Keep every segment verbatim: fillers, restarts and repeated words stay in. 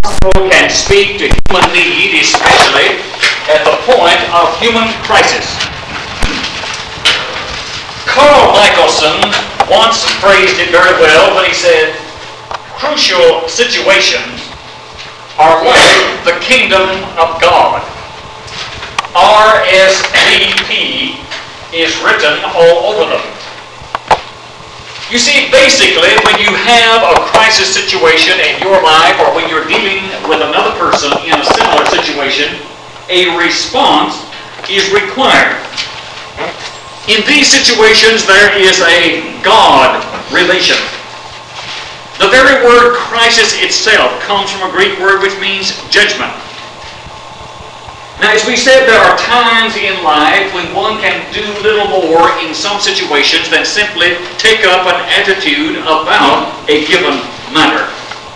gospel can speak to human need, especially at the point of human crisis. Carl Michelson once phrased it very well when he said, crucial situations are like the kingdom of God. R S V P is written all over them. You see, basically, when you have a crisis situation in your life or when you're dealing with another person in a similar situation, a response is required. In these situations, there is a God relation. The very word crisis itself comes from a Greek word which means judgment. Now, as we said, there are times in life when one can do little more in some situations than simply take up an attitude about a given matter.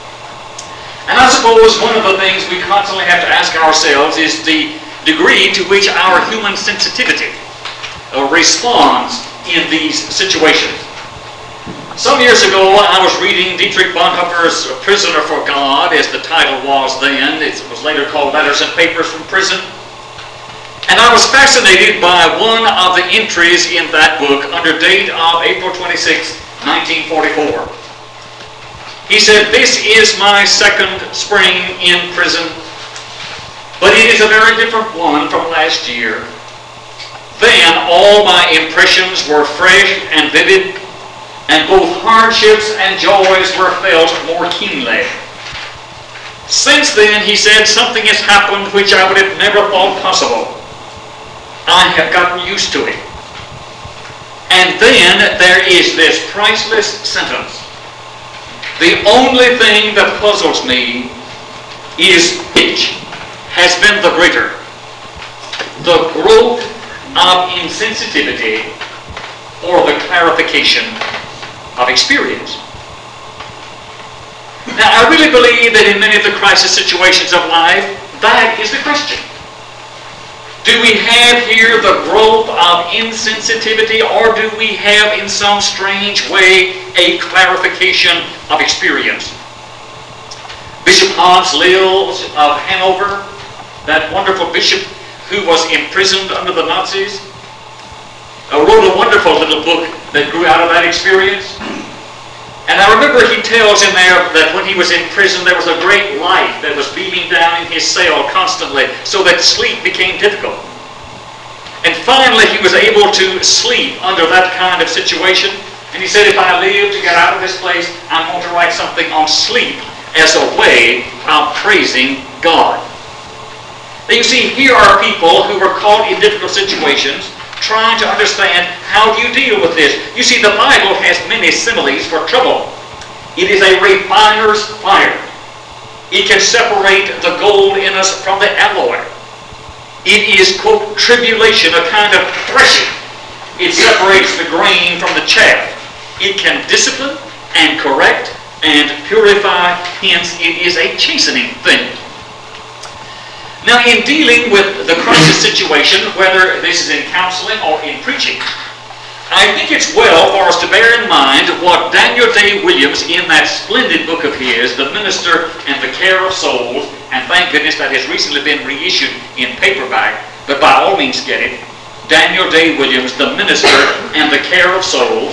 And I suppose one of the things we constantly have to ask ourselves is the degree to which our human sensitivity uh, responds in these situations. Some years ago, I was reading Dietrich Bonhoeffer's Prisoner for God, as the title was then. It was later called Letters and Papers from Prison. And I was fascinated by one of the entries in that book under date of April twenty-sixth, nineteen forty-four. He said, "This is my second spring in prison, but it is a very different one from last year. Then all my impressions were fresh and vivid, and both hardships and joys were felt more keenly. Since then," he said, "something has happened which I would have never thought possible. I have gotten used to it." And then there is this priceless sentence. "The only thing that puzzles me is which has been the greater, the growth of insensitivity or the clarification of experience." Now, I really believe that in many of the crisis situations of life, that is the question. Do we have here the growth of insensitivity, or do we have in some strange way a clarification of experience? Bishop Hans Lils of Hanover, that wonderful bishop who was imprisoned under the Nazis, uh, wrote a wonderful little book that grew out of that experience. And I remember he tells in there that when he was in prison, there was a great light that was beaming down in his cell constantly, so that sleep became difficult. And finally, he was able to sleep under that kind of situation. And he said, "If I live to get out of this place, I'm going to write something on sleep as a way of praising God." Now, you see, here are people who were caught in difficult situations, trying to understand, how do you deal with this? You see, the Bible has many similes for trouble. It is a refiner's fire. It can separate the gold in us from the alloy. It is, quote, tribulation, a kind of threshing. It separates the grain from the chaff. It can discipline and correct and purify. Hence, it is a chastening thing. Now, in dealing with the crisis situation, whether this is in counseling or in preaching, I think it's well for us to bear in mind what Daniel Day Williams, in that splendid book of his, The Minister and the Care of Souls, and thank goodness that has recently been reissued in paperback, but by all means get it, Daniel Day Williams, The Minister and the Care of Souls.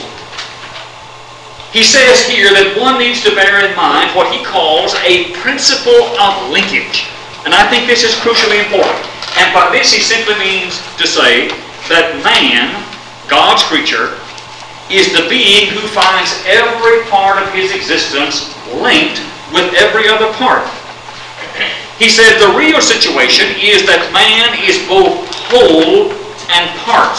He says here that one needs to bear in mind what he calls a principle of linkage. And I think this is crucially important. And by this he simply means to say that man, God's creature, is the being who finds every part of his existence linked with every other part. He said the real situation is that man is both whole and parts.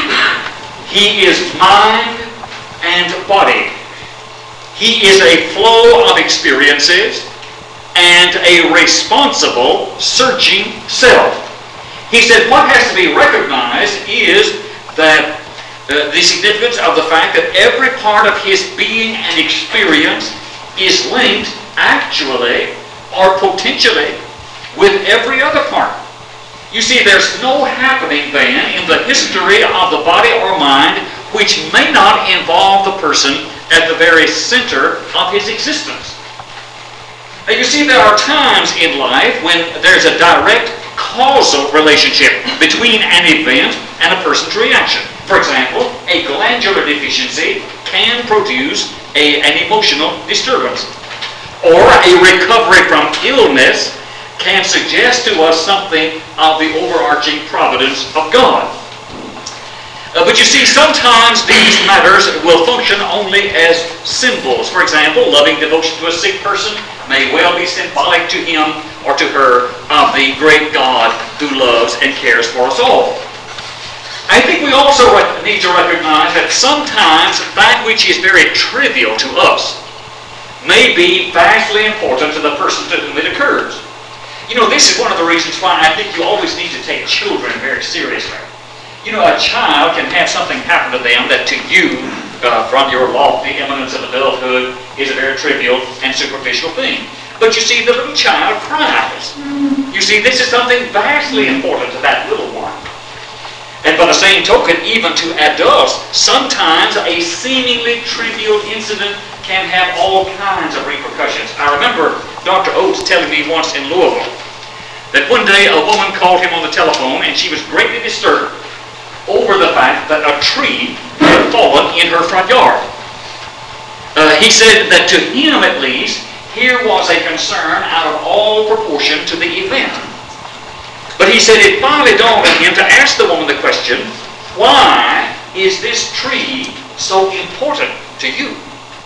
He is mind and body. He is a flow of experiences and a responsible, searching self. He said what has to be recognized is that uh, the significance of the fact that every part of his being and experience is linked actually or potentially with every other part. You see, there's no happening then in the history of the body or mind which may not involve the person at the very center of his existence. Now you see, there are times in life when there's a direct causal relationship between an event and a person's reaction. For example, a glandular deficiency can produce a, an emotional disturbance. Or a recovery from illness can suggest to us something of the overarching providence of God. Uh, but you see, sometimes these matters will function only as symbols. For example, loving devotion to a sick person may well be symbolic to him or to her of the great God who loves and cares for us all. I think we also need to recognize that sometimes that which is very trivial to us may be vastly important to the person to whom it occurs. You know, this is one of the reasons why I think you always need to take children very seriously. You know, a child can have something happen to them that to you, uh, from your lofty eminence of adulthood, is a very trivial and superficial thing. But you see, the little child cries. You see, this is something vastly important to that little one. And by the same token, even to adults, sometimes a seemingly trivial incident can have all kinds of repercussions. I remember Doctor Oates telling me once in Louisville that one day a woman called him on the telephone and she was greatly disturbed over the fact that a tree had fallen in her front yard. Uh, he said that to him at least, here was a concern out of all proportion to the event. But he said it finally dawned on him to ask the woman the question, why is this tree so important to you?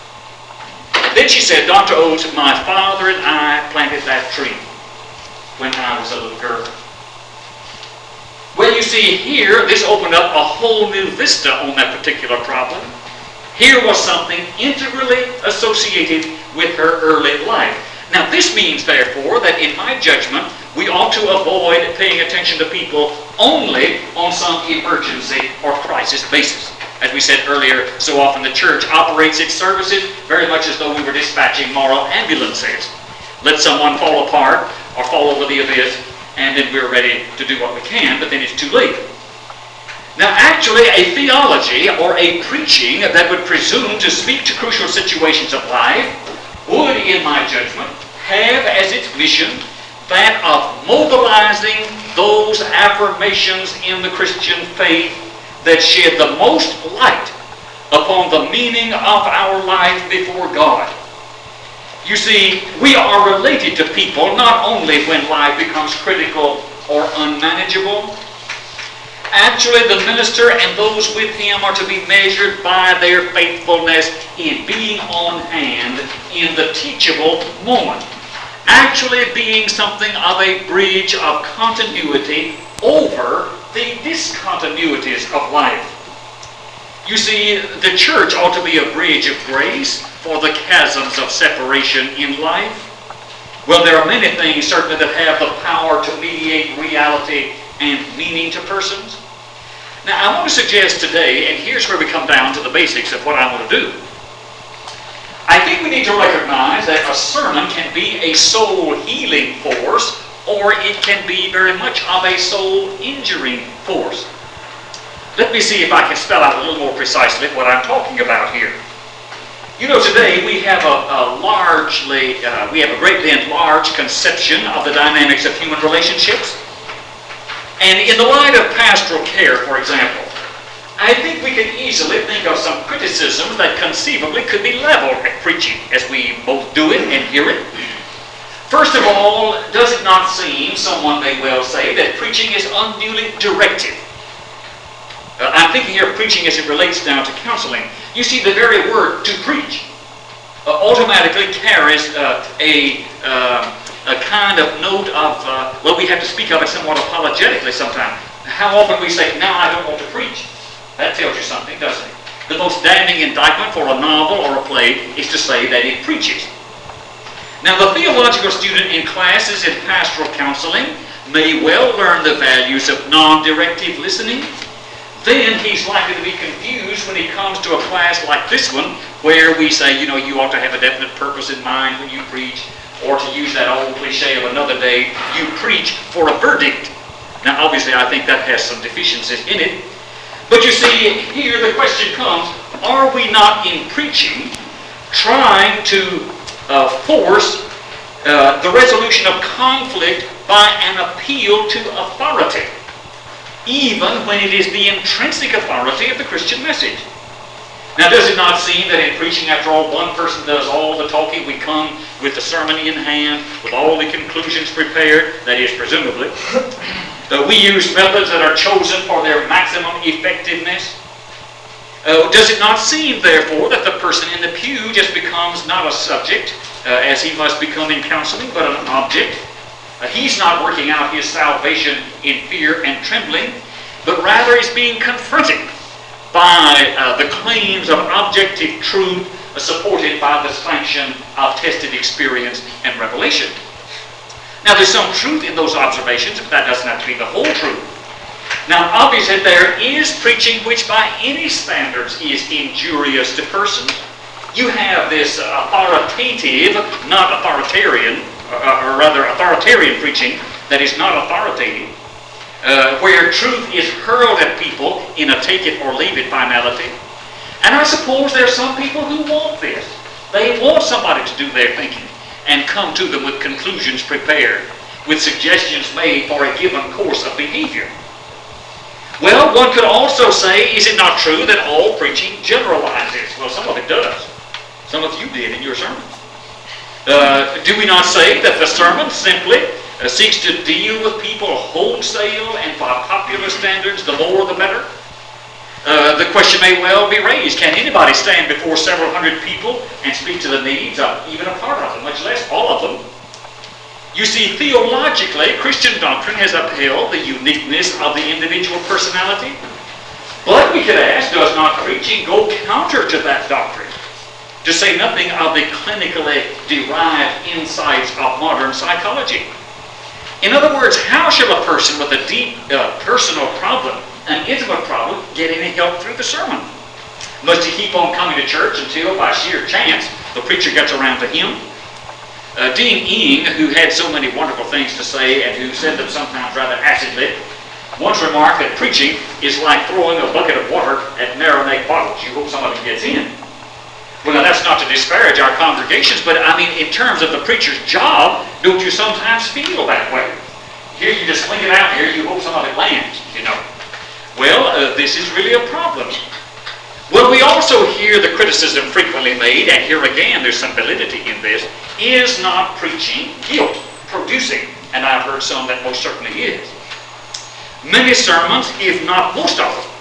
Then she said, Doctor Oates, my father and I planted that tree when I was a little girl. Well, you see, here, this opened up a whole new vista on that particular problem. Here was something integrally associated with her early life. Now, this means, therefore, that in my judgment, we ought to avoid paying attention to people only on some emergency or crisis basis. As we said earlier, so often the church operates its services very much as though we were dispatching moral ambulances. Let someone fall apart or fall over the abyss, and then we're ready to do what we can, but then it's too late. Now, actually, a theology or a preaching that would presume to speak to crucial situations of life would, in my judgment, have as its mission that of mobilizing those affirmations in the Christian faith that shed the most light upon the meaning of our life before God. You see, we are related to people not only when life becomes critical or unmanageable. Actually, the minister and those with him are to be measured by their faithfulness in being on hand in the teachable moment. Actually being something of a bridge of continuity over the discontinuities of life. You see, the church ought to be a bridge of grace for the chasms of separation in life. Well, there are many things certainly that have the power to mediate reality and meaning to persons. Now, I want to suggest today, and here's where we come down to the basics of what I want to do. I think we need to recognize that a sermon can be a soul-healing force, or it can be very much of a soul-injuring force. Let me see if I can spell out a little more precisely what I'm talking about here. You know, today we have a, a largely, uh, we have a greatly enlarged conception of the dynamics of human relationships. And in the light of pastoral care, for example, I think we can easily think of some criticisms that conceivably could be leveled at preaching as we both do it and hear it. First of all, does it not seem, someone may well say, that preaching is unduly directive? Uh, I'm thinking here of preaching as it relates now to counseling. You see, the very word to preach uh, automatically carries uh, a, uh, a kind of note of, uh, well, we have to speak of it somewhat apologetically sometimes. How often we say, now I don't want to preach. That tells you something, doesn't it? The most damning indictment for a novel or a play is to say that it preaches. Now, the theological student in classes in pastoral counseling may well learn the values of non-directive listening. Then he's likely to be confused when he comes to a class like this one, where we say, you know, you ought to have a definite purpose in mind when you preach, or to use that old cliche of another day, you preach for a verdict. Now, obviously, I think that has some deficiencies in it. But you see, here the question comes, are we not in preaching trying to uh, force Uh, the resolution of conflict by an appeal to authority, even when it is the intrinsic authority of the Christian message. Now, does it not seem that in preaching, after all, one person does all the talking? We come with the sermon in hand, with all the conclusions prepared, that is, presumably. Uh, we use methods that are chosen for their maximum effectiveness. Uh, does it not seem, therefore, that the person in the pew just becomes not a subject, uh, as he must become in counseling, but an object? Uh, he's not working out his salvation in fear and trembling, but rather is being confronted by uh, the claims of objective truth uh, supported by the sanction of tested experience and revelation. Now, there's some truth in those observations, but that doesn't have to be the whole truth. Now, obviously, there is preaching which by any standards is injurious to persons. You have this authoritative, not authoritarian, uh, or rather authoritarian preaching that is not authoritative, uh, where truth is hurled at people in a take-it-or-leave-it finality. And I suppose there are some people who want this. They want somebody to do their thinking and come to them with conclusions prepared, with suggestions made for a given course of behavior. Well, one could also say, is it not true that all preaching generalizes? Well, some of it does. Some of you did in your sermons. Uh, do we not say that the sermon simply uh, seeks to deal with people wholesale and by popular standards, the more the better? Uh, the question may well be raised, can anybody stand before several hundred people and speak to the needs of even a part of them, much less all of them? You see, theologically, Christian doctrine has upheld the uniqueness of the individual personality. But we could ask, does not preaching go counter to that doctrine? To say nothing of the clinically derived insights of modern psychology. In other words, how shall a person with a deep uh, personal problem, an intimate problem, get any help through the sermon? Must he keep on coming to church until, by sheer chance, the preacher gets around to him? Uh, Dean Ing, who had so many wonderful things to say and who said them sometimes rather acidly, once remarked that preaching is like throwing a bucket of water at narrow-neck bottles. You hope somebody gets in. Well, now that's not to disparage our congregations, but I mean, in terms of the preacher's job, don't you sometimes feel that way? Here you just sling it out here, you hope some of it lands, you know. Well, uh, this is really a problem. Well, we also hear the criticism frequently made, and here again there's some validity in this, is not preaching guilt producing? And I've heard some that most certainly is. Many sermons, if not most of them,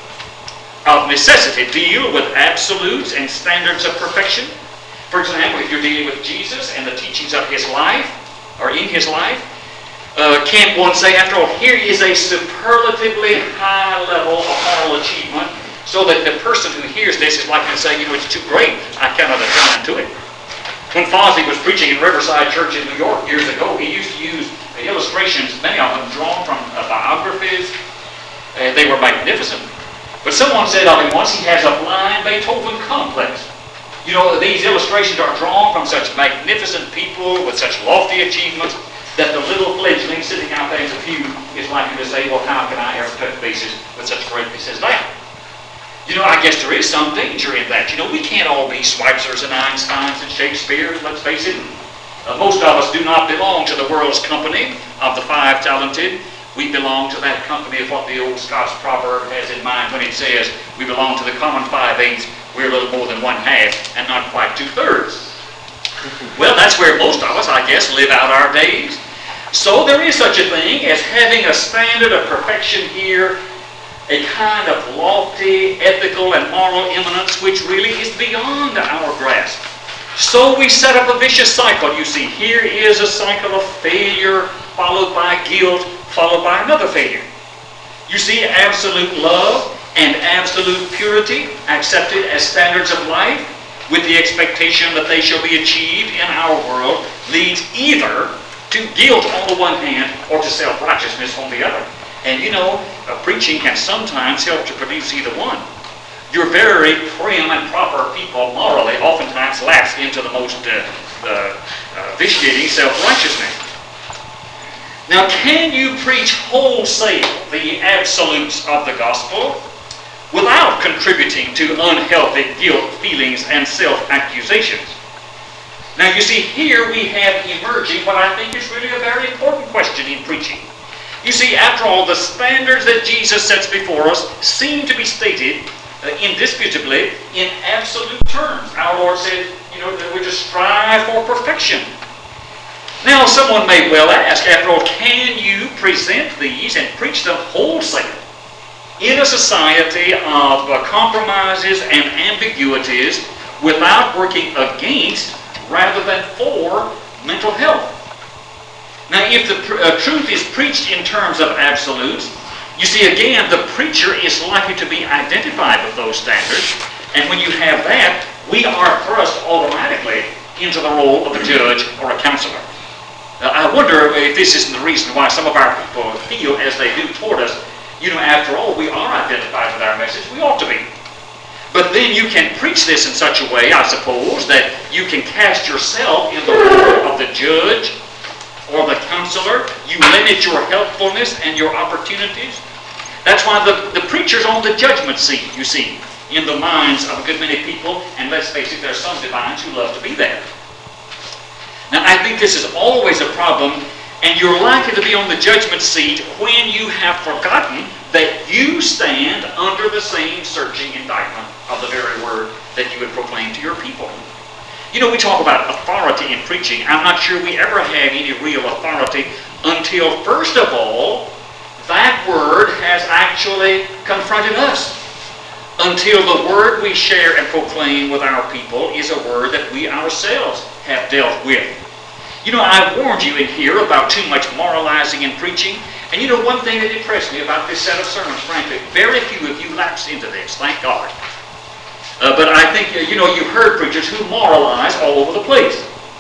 of necessity deal with absolutes and standards of perfection. For example, if you're dealing with Jesus and the teachings of his life, or in his life, uh, can't one say, after all, here is a superlatively high level of moral achievement, so that the person who hears this is likely to say, you know, it's too great, I cannot attend to it. When Fozzie was preaching in Riverside Church in New York years ago, he used to use illustrations, many of them drawn from uh, biographies. Uh, they were magnificent. But someone said of him once, he has a blind Beethoven complex. You know, these illustrations are drawn from such magnificent people with such lofty achievements that the little fledgling sitting out there in the pew is likely to say, well, how can I ever touch bases with such greatness as that? You know, I guess there is some danger in that. You know, we can't all be Schweitzers and Einsteins and Shakespeare's, let's face it. Uh, most of us do not belong to the world's company of the five talented. We belong to that company of what the old Scots proverb has in mind when it says, we belong to the common five-eighths, we're a little more than one-half, and not quite two-thirds. Well, that's where most of us, I guess, live out our days. So there is such a thing as having a standard of perfection here, a kind of lofty ethical and moral eminence which really is beyond our grasp. So we set up a vicious cycle. You see, here is a cycle of failure followed by guilt, followed by another failure. You see, absolute love and absolute purity accepted as standards of life with the expectation that they shall be achieved in our world leads either to guilt on the one hand or to self-righteousness on the other. And you know, uh, preaching can sometimes help to produce either one. Your very prim and proper people morally oftentimes lapse into the most uh, uh, uh, vitiating self-righteousness. Now, can you preach wholesale the absolutes of the gospel without contributing to unhealthy guilt feelings and self-accusations? Now you see, here we have emerging what I think is really a very important question in preaching. You see, after all, the standards that Jesus sets before us seem to be stated uh, indisputably in absolute terms. Our Lord said, you know, that we're to strive for perfection. Now, someone may well ask, after all, can you present these and preach them wholesale in a society of uh, compromises and ambiguities without working against rather than for mental health? Now, if the pr- uh, truth is preached in terms of absolutes, you see, again, the preacher is likely to be identified with those standards, and when you have that, we are thrust automatically into the role of a judge or a counselor. Uh, I wonder if this isn't the reason why some of our people feel as they do toward us, you know, after all, we are identified with our message. We ought to be. But then you can preach this in such a way, I suppose, that you can cast yourself in the role of the judge or the counselor. You limit your helpfulness and your opportunities. That's why the, the preacher's on the judgment seat, you see, in the minds of a good many people. And let's face it, there are some divines who love to be there. Now, I think this is always a problem, and you're likely to be on the judgment seat when you have forgotten that you stand under the same searching indictment of the very word that you would proclaim to your people. You know, we talk about authority in preaching. I'm not sure we ever have any real authority until, first of all, that word has actually confronted us. Until the word we share and proclaim with our people is a word that we ourselves have dealt with. You know, I've warned you in here about too much moralizing in preaching. And you know, one thing that impressed me about this set of sermons, frankly, very few of you lapse into this, thank God. Uh, but I think, uh, you know, you've heard preachers who moralize all over the place.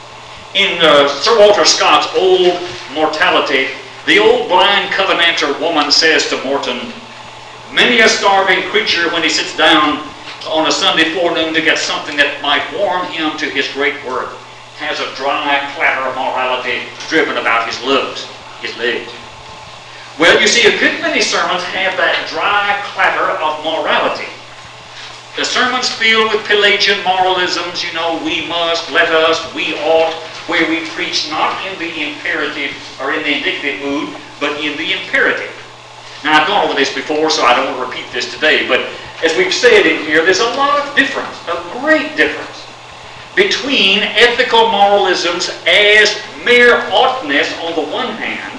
In uh, Sir Walter Scott's Old Mortality, the old blind Covenanter woman says to Morton, many a starving creature, when he sits down on a Sunday forenoon to get something that might warm him to his great work, has a dry clatter of morality driven about his legs. His legs. Well, you see, a good many sermons have that dry clatter of morality. The sermons filled with Pelagian moralisms, you know, we must, let us, we ought, where we preach not in the imperative or in the indicative mood, but in the imperative. Now, I've gone over this before, so I don't want to repeat this today, but as we've said in here, there's a lot of difference, a great difference, between ethical moralisms as mere oughtness on the one hand,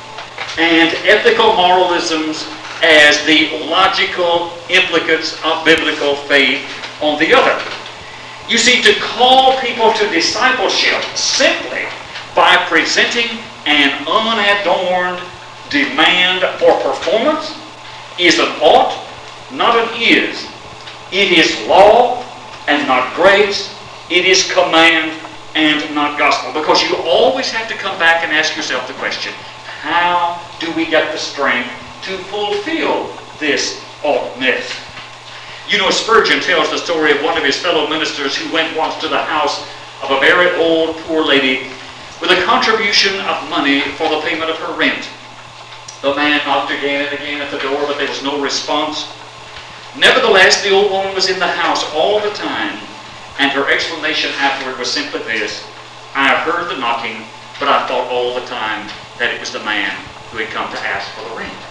and ethical moralisms as the logical implicates of biblical faith on the other. You see, to call people to discipleship simply by presenting an unadorned demand for performance is an ought, not an is. It is law and not grace. It is command and not gospel. Because you always have to come back and ask yourself the question, how do we get the strength to fulfill this oughtness? You know, Spurgeon tells the story of one of his fellow ministers who went once to the house of a very old poor lady with a contribution of money for the payment of her rent. The man knocked again and again at the door, but there was no response. Nevertheless, the old woman was in the house all the time, and her explanation afterward was simply this: I heard the knocking, but I thought all the time that it was the man who had come to ask for the rent.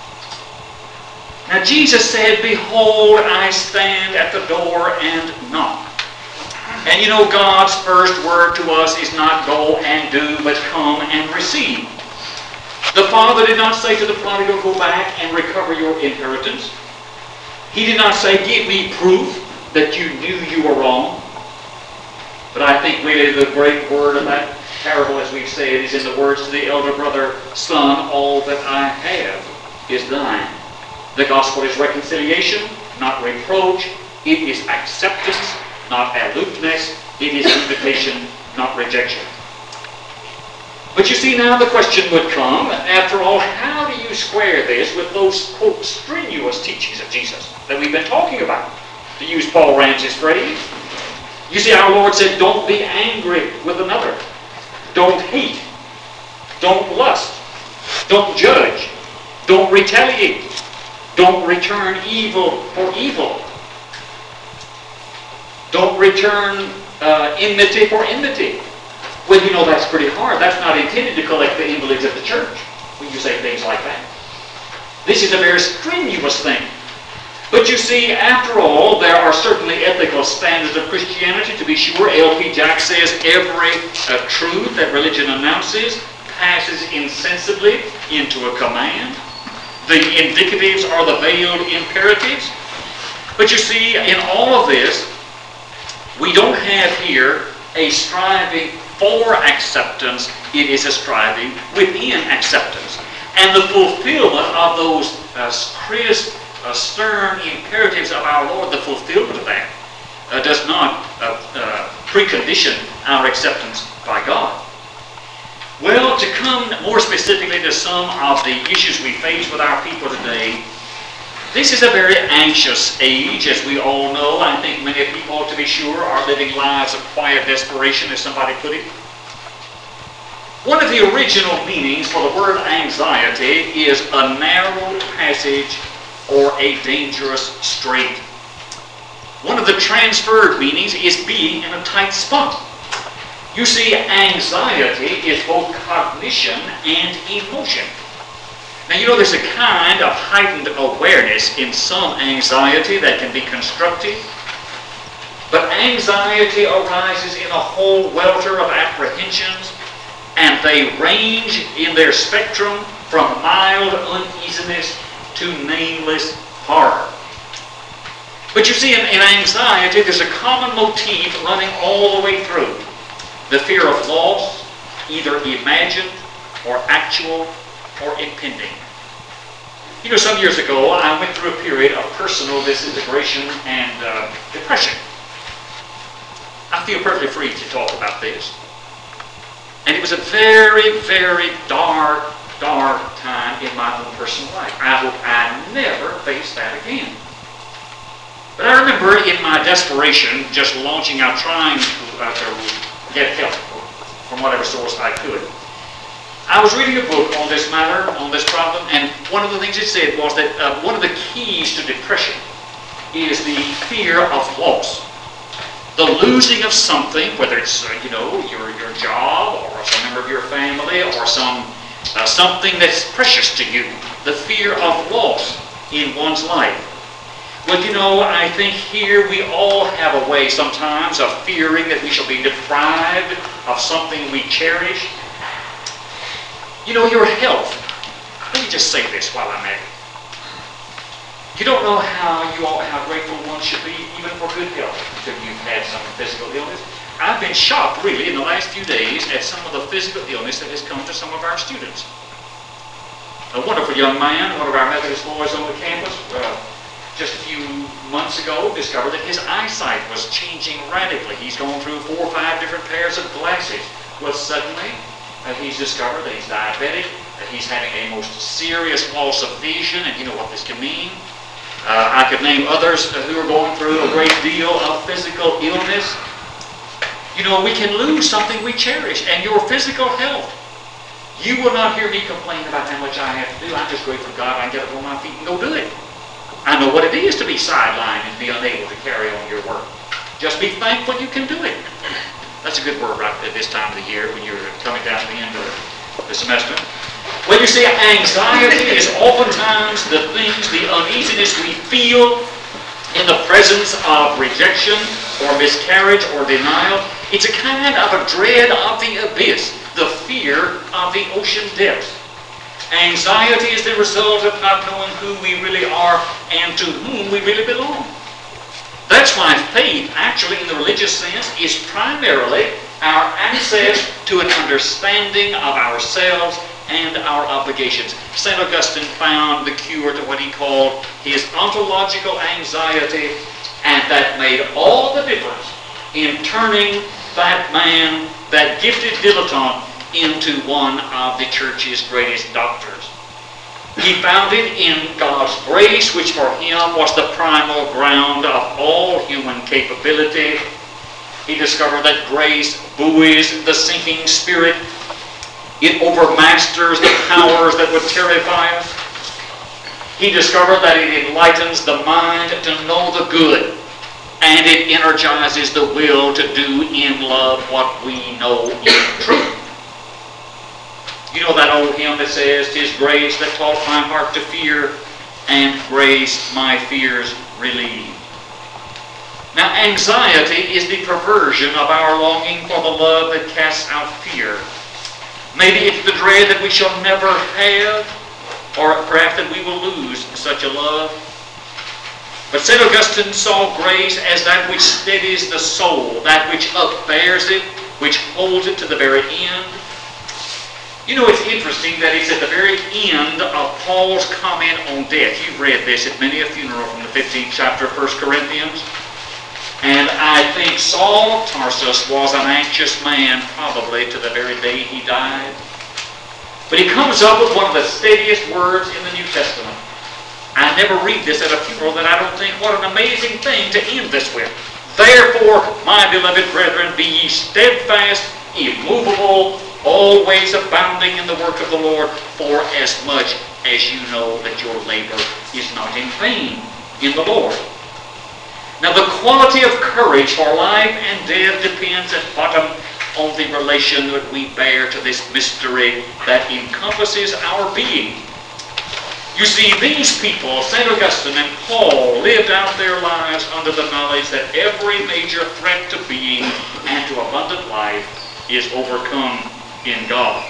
Now Jesus said, behold, I stand at the door and knock. And you know, God's first word to us is not go and do, but come and receive. The Father did not say to the prodigal, go back and recover your inheritance. He did not say, give me proof that you knew you were wrong. But I think really the great word of that parable, as we've said, is in the words to the elder brother, son, all that I have is thine. The gospel is reconciliation, not reproach. It is acceptance, not aloofness. It is invitation, not rejection. But you see, now the question would come, after all, how do you square this with those, quote, strenuous teachings of Jesus that we've been talking about? To use Paul Ramsey's phrase. You see, our Lord said, don't be angry with another. Don't hate. Don't lust. Don't judge. Don't retaliate. Don't return evil for evil. Don't return uh, enmity for enmity. Well, you know, that's pretty hard. That's not intended to collect the invalids of the church when you say things like that. This is a very strenuous thing. But you see, after all, there are certainly ethical standards of Christianity, to be sure. L P Jack says every uh, truth that religion announces passes insensibly into a command. The indicatives are the veiled imperatives. But you see, in all of this, we don't have here a striving for acceptance. It is a striving within acceptance. And the fulfillment of those uh, crisp, uh, stern imperatives of our Lord, the fulfillment of that, uh, does not uh, uh, precondition our acceptance by God. Well, to come more specifically to some of the issues we face with our people today, this is a very anxious age, as we all know. I think many people, to be sure, are living lives of quiet desperation, as somebody put it. One of the original meanings for the word anxiety is a narrow passage or a dangerous strait. One of the transferred meanings is being in a tight spot. You see, anxiety is both cognition and emotion. Now, you know, there's a kind of heightened awareness in some anxiety that can be constructive. But anxiety arises in a whole welter of apprehensions, and they range in their spectrum from mild uneasiness to nameless horror. But you see, in, in anxiety, there's a common motif running all the way through. The fear of loss, either imagined or actual or impending. You know, some years ago, I went through a period of personal disintegration and uh, depression. I feel perfectly free to talk about this. And it was a very, very dark, dark time in my own personal life. I hope I never face that again. But I remember in my desperation, just launching out, trying to, uh, to get help from whatever source I could. I was reading a book on this matter, on this problem, and one of the things it said was that uh, one of the keys to depression is the fear of loss. The losing of something, whether it's, uh, you know, your, your job, or some member of your family, or some uh, something that's precious to you. The fear of loss in one's life. Well, you know, I think here we all have a way sometimes of fearing that we shall be deprived of something we cherish. You know, your health. Let me just say this while I'm at it. You don't know how you all, how grateful one should be even for good health until you've had some physical illness. I've been shocked, really, in the last few days at some of the physical illness that has come to some of our students. A wonderful young man, one of our Methodist boys on the campus, uh, just a few months ago, discovered that his eyesight was changing radically. He's gone through four or five different pairs of glasses. Well, suddenly, uh, he's discovered that he's diabetic, that he's having a most serious loss of vision, and you know what this can mean. Uh, I could name others uh, who are going through a great deal of physical illness. You know, we can lose something we cherish, and your physical health. You will not hear me complain about how much I have to do. I'm just grateful to God I can get up on my feet and go do it. I know what it is to be sidelined and be unable to carry on your work. Just be thankful you can do it. That's a good word right at this time of the year when you're coming down to the end of the semester. Well, you see, anxiety is oftentimes the things, the uneasiness we feel in the presence of rejection or miscarriage or denial. It's a kind of a dread of the abyss, the fear of the ocean depths. Anxiety is the result of not knowing who we really are and to whom we really belong. That's why faith, actually in the religious sense, is primarily our access to an understanding of ourselves and our obligations. Saint Augustine found the cure to what he called his ontological anxiety, and that made all the difference in turning that man, that gifted dilettante, into one of the church's greatest doctors. He found it in God's grace, which for him was the primal ground of all human capability. He discovered that grace buoys the sinking spirit. It overmasters the powers that would terrify us. He discovered that it enlightens the mind to know the good. and it energizes the will to do in love what we know in truth. You know that old hymn that says, "'Tis grace that taught my heart to fear, and grace my fears relieve." Now, anxiety is the perversion of our longing for the love that casts out fear. Maybe it's the dread that we shall never have, or perhaps that we will lose such a love. But Saint Augustine saw grace as that which steadies the soul, that which upbears it, which holds it to the very end. You know, it's interesting that it's at the very end of Paul's comment on death. You've read this at many a funeral from the fifteenth chapter of First Corinthians. And I think Saul of Tarsus was an anxious man, probably to the very day he died. But he comes up with one of the steadiest words in the New Testament. I never read this at a funeral that I don't think, what an amazing thing to end this with. "Therefore, my beloved brethren, be ye steadfast, immovable, always abounding in the work of the Lord, for as much as you know that your labor is not in vain in the Lord." Now, the quality of courage for life and death depends at bottom on the relation that we bear to this mystery that encompasses our being. You see, these people, Saint Augustine and Paul, lived out their lives under the knowledge that every major threat to being and to abundant life is overcome in God.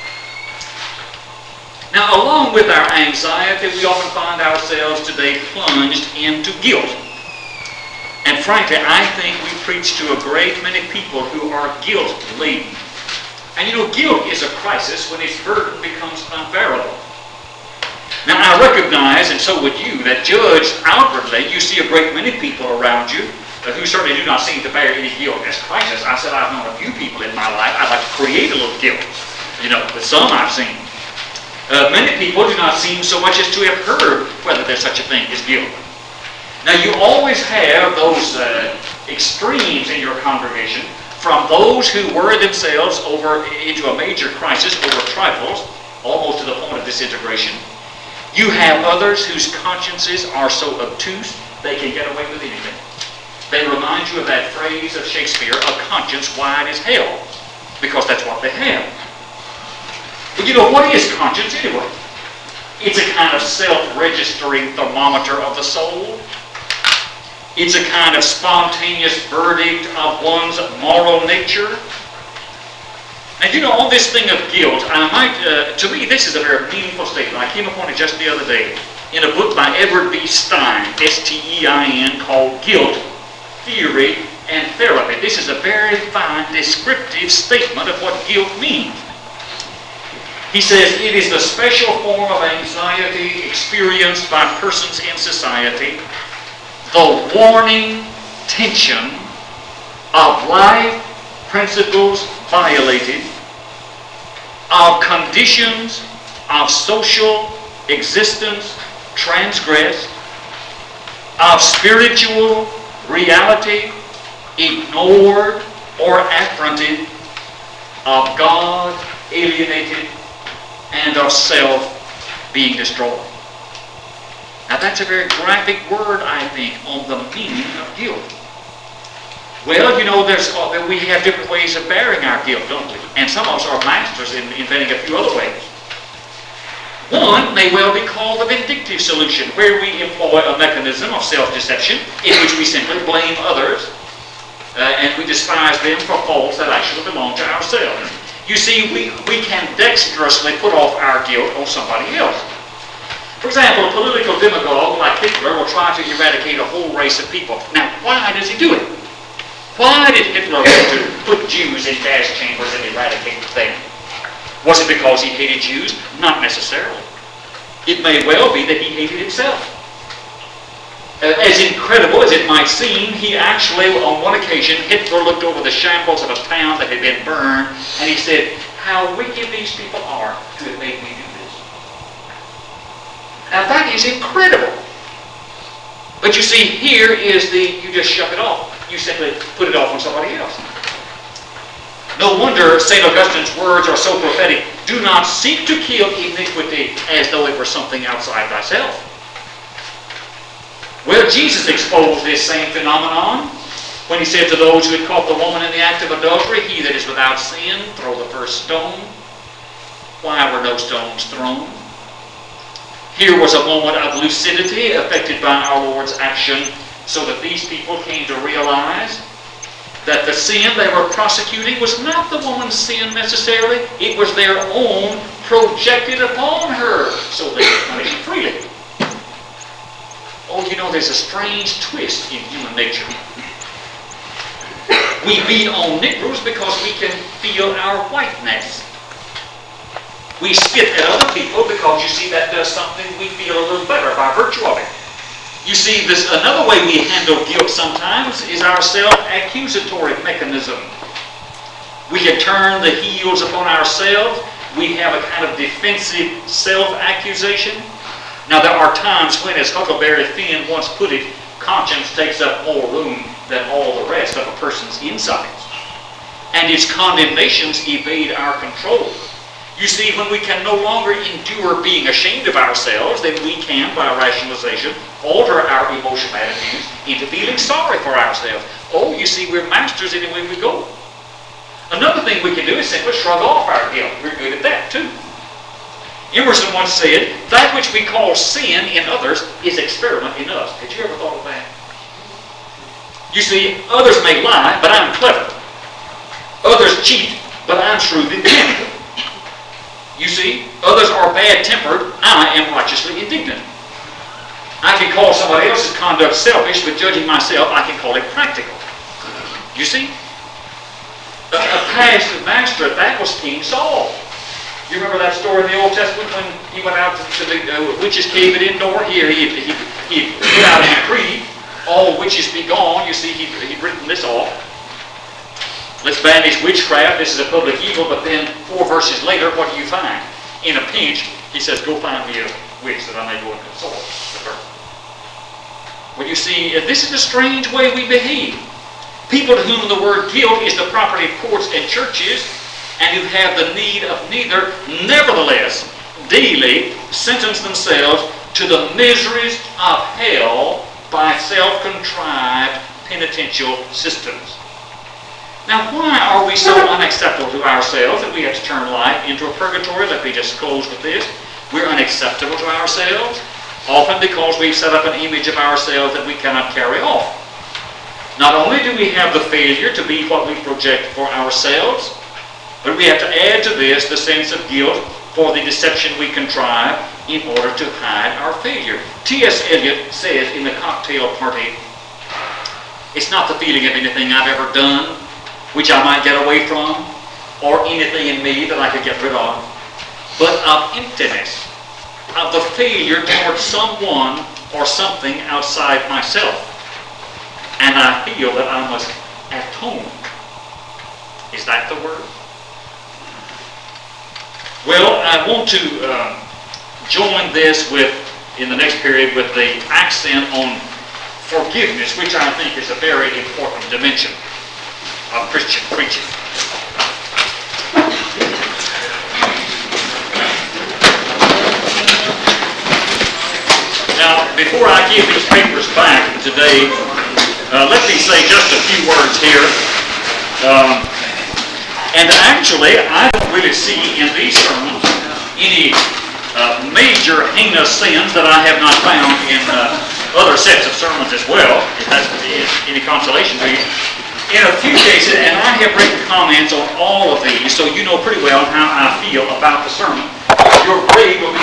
Now, along with our anxiety, we often find ourselves today plunged into guilt. And frankly, I think we preach to a great many people who are guilt-laden. And you know, guilt is a crisis when its burden becomes unbearable. Now, I recognize, and so would you, that judged outwardly, you see a great many people around you who certainly do not seem to bear any guilt as crisis. I said I've known a few people in my life. I'd like to create a little guilt, you know, with some I've seen. Uh, many people do not seem so much as to have heard whether there's such a thing as guilt. Now, you always have those uh, extremes in your congregation, from those who worry themselves over into a major crisis over trifles, almost to the point of disintegration. You have others whose consciences are so obtuse they can get away with anything. They remind you of that phrase of Shakespeare, "a conscience wide as hell," because that's what they have. But you know, what is conscience anyway? It's a kind of self-registering thermometer of the soul. It's a kind of spontaneous verdict of one's moral nature. And you know, on this thing of guilt, I might, uh, to me, this is a very meaningful statement. I came upon it just the other day in a book by Edward B. Stein, S T E I N, called Guilt, Theory, and Therapy. This is a very fine, descriptive statement of what guilt means. He says, "It is the special form of anxiety experienced by persons in society, the warning tension of life principles violated, of conditions of social existence transgressed, of spiritual reality ignored or affronted, of God alienated, and of self being destroyed." Now, that's a very graphic word, I think, on the meaning of guilt. Well, you know, there's uh, we have different ways of bearing our guilt, don't we? And some of us are masters in inventing a few other ways. One may well be called the vindictive solution, where we employ a mechanism of self-deception in which we simply blame others uh, and we despise them for faults that actually belong to ourselves. You see, we, we can dexterously put off our guilt on somebody else. For example, a political demagogue like Hitler will try to eradicate a whole race of people. Now, why does he do it? Why did Hitler want to put Jews in gas chambers and eradicate them? Was it because he hated Jews? Not necessarily. It may well be that he hated himself. Uh, as incredible as it might seem, he actually, on one occasion, Hitler looked over the shambles of a town that had been burned, and he said, "How wicked these people are to have made me do this." Now that is incredible. But you see, here is the, you just shut it off. You simply put it off on somebody else. No wonder Saint Augustine's words are so prophetic. "Do not seek to kill iniquity as though it were something outside thyself." Well, Jesus exposed this same phenomenon when he said to those who had caught the woman in the act of adultery, "He that is without sin, throw the first stone." Why were no stones thrown? Here was a moment of lucidity affected by our Lord's action, so that these people came to realize that the sin they were prosecuting was not the woman's sin necessarily, it was their own projected upon her, so they could punish it freely. Oh, you know, there's a strange twist in human nature. We beat on Negroes because we can feel our whiteness. We spit at other people because, you see, that does something we feel a little better by virtue of it. You see, this another way we handle guilt sometimes is our self-accusatory mechanism. We can turn the heels upon ourselves. We have a kind of defensive self-accusation. Now, there are times when, as Huckleberry Finn once put it, conscience takes up more room than all the rest of a person's insides, and its condemnations evade our control. You see, when we can no longer endure being ashamed of ourselves, then we can, by rationalization, alter our emotional attitudes into feeling sorry for ourselves. Oh, you see, we're masters anyway we go. Another thing we can do is simply shrug off our guilt. We're good at that, too. Emerson once said, "That which we call sin in others is experiment in us." Had you ever thought of that? You see, others may lie, but I'm clever. Others cheat, but I'm shrewd and candid. You see, others are bad-tempered, I am righteously indignant. I can call somebody else's conduct selfish, but judging myself, I can call it practical. You see? A, a past master at that was King Saul. You remember that story in the Old Testament when he went out to, to the uh, witch's cave at Endor? Here, he, he, he put out a decree, all witches be gone. You see, he, he'd written this off. Let's banish witchcraft. This is a public evil. But then four verses later, what do you find? In a pinch, he says, "Go find me a witch that I may go and consort with her." Well, you see, this is a strange way we behave. People to whom the word guilt is the property of courts and churches, and who have the need of neither, nevertheless, daily sentence themselves to the miseries of hell by self-contrived penitential systems. Now, why are we so unacceptable to ourselves that we have to turn life into a purgatory? Let me just close with this. We're unacceptable to ourselves, often because we've set up an image of ourselves that we cannot carry off. Not only do we have the failure to be what we project for ourselves, but we have to add to this the sense of guilt for the deception we contrive in order to hide our failure. T S Eliot says in The Cocktail Party, "It's not the feeling of anything I've ever done which I might get away from, or anything in me that I could get rid of, but of emptiness, of the failure towards someone or something outside myself. And I feel that I must atone." Is that the word? Well, I want to uh, join this with, in the next period, with the accent on forgiveness, which I think is a very important dimension of Christian preaching. Now, before I give these papers back today, uh, let me say just a few words here. Um, and actually, I don't really see in these sermons any uh, major heinous sins that I have not found in uh, other sets of sermons as well, if that's any consolation to you. In a few cases, and I have written comments on all of these, so you know pretty well how I feel about the sermon. Your grade will